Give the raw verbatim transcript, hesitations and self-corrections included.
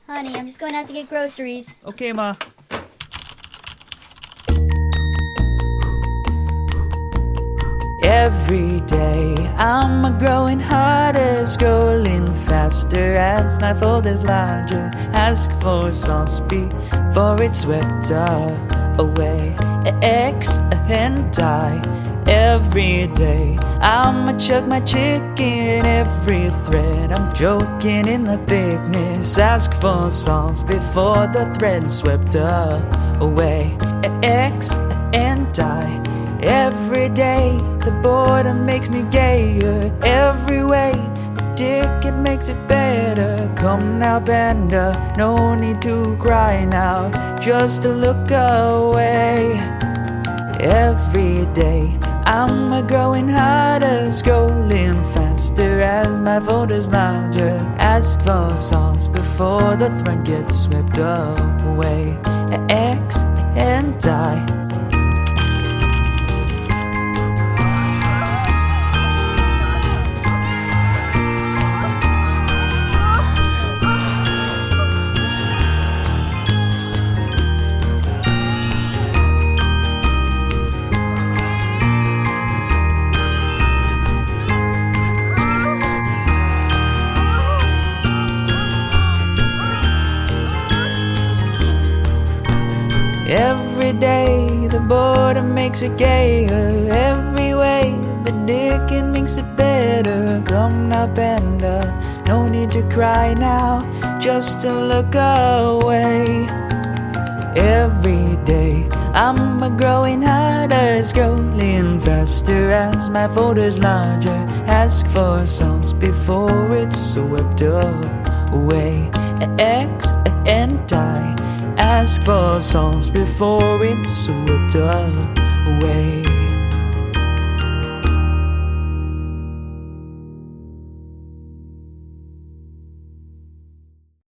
Honey, I'm just going out to get groceries. Okay, Ma. Every day I'm a growing harder, scrolling faster as my folder's larger. Ask for sauce before it's swept away. X and die. Every day I'ma chuck my chicken every thread. I'm joking in the thickness. Ask for sauce before the thread swept away. X and die. Every day the boredom makes me gayer. Every way the dick, it makes it better. Come now, Panda, no need to cry now, just to look away. Every day I'm a growing harder, scrolling faster as my folder's larger. Ask for sauce before the thread gets swept away. X and die. Every day the boredom makes it gayer. Every way the dick, it makes it better. Come now, Panda, no need to cry now, just to look away. Every day I'm a growing harder, scrolling faster as my folder's larger. Ask for sauce before it's swept away. X and die. Ask for sauce before it's swept away.